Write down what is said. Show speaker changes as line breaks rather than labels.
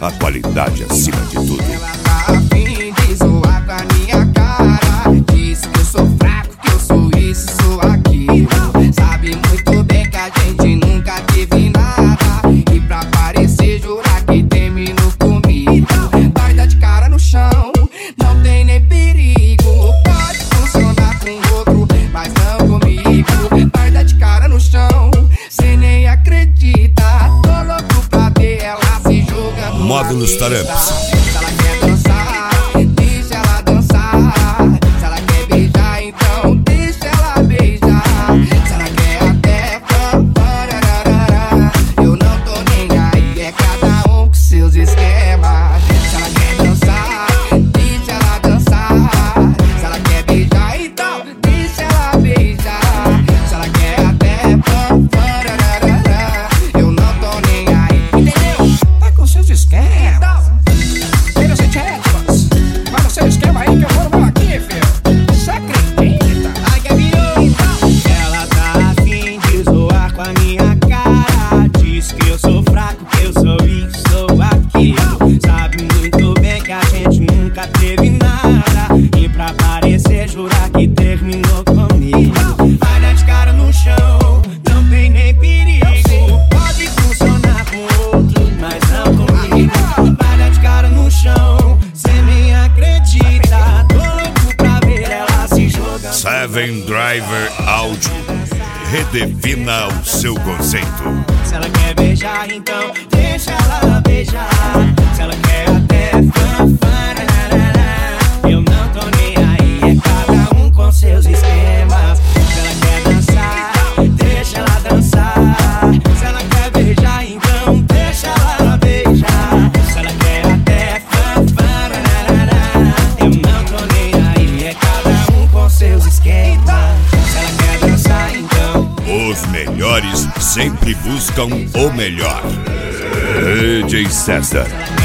a qualidade acima de tudo.
Ela tá afim de zoar com a minha cara. Diz que eu sou fraco, que eu sou isso, sou aquilo. Sabe muito bem que a gente nunca teve nada. E pra parecer jurar que terminou comigo. Vai dar de cara no chão, não tem nem perigo. Pode funcionar com outro, mas não comigo. Vai dar de cara no chão, cê nem acredita. Tô louco pra ver ela se jogando.
Módulos Taramps.
Se ela quer dançar, deixa ela dançar. Se ela quer beijar, então deixa ela beijar. Se ela quer até parararara, eu não tô nem aí, é cada um com seus esquemas. Se ela quer dançar, deixa ela dançar. Se ela quer beijar, então deixa ela beijar. Se ela quer até parararara, eu não tô nem aí, entendeu? Tá com seus esquemas. Filho, você tchetmas, vai no seu esquema aí que eu vou no meu aqui, filho. Você acredita? Ai, que ela tá afim de zoar com a minha cara. Diz que eu sou fraco, que eu sou isso, sou aquilo. Sabe muito bem que a gente nunca teve nada. E pra parecer jurar que terminou comigo. Vai dar de cara no chão, não tem nem perigo. Pode funcionar com outro, mas não comigo. Vai dar de cara no chão, cê nem acredita. Tô louco pra ver ela se jogando.
Seven Driver Audio. Redefina o seu conceito.
Se ela quer beijar, então deixa ela beijar. Se ela quer até fanfararara, eu não tô nem aí, é cada um com seus esquemas. Se ela quer dançar, deixa ela dançar. Se ela quer beijar, então deixa ela beijar. Se ela quer até fanfararara, eu não tô nem aí, é cada um com seus esquemas. Se ela quer dançar, então
Os melhores sempre buscam o melhor. DJ César.